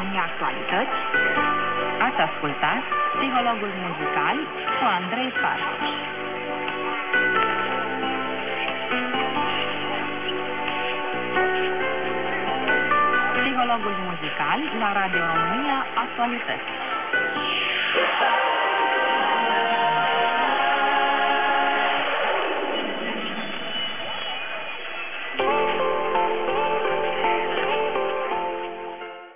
România Actualități. Ați ascultat Psihologul muzical cu Andrei Farfăș. Psihologul muzical la Radio România Actualități.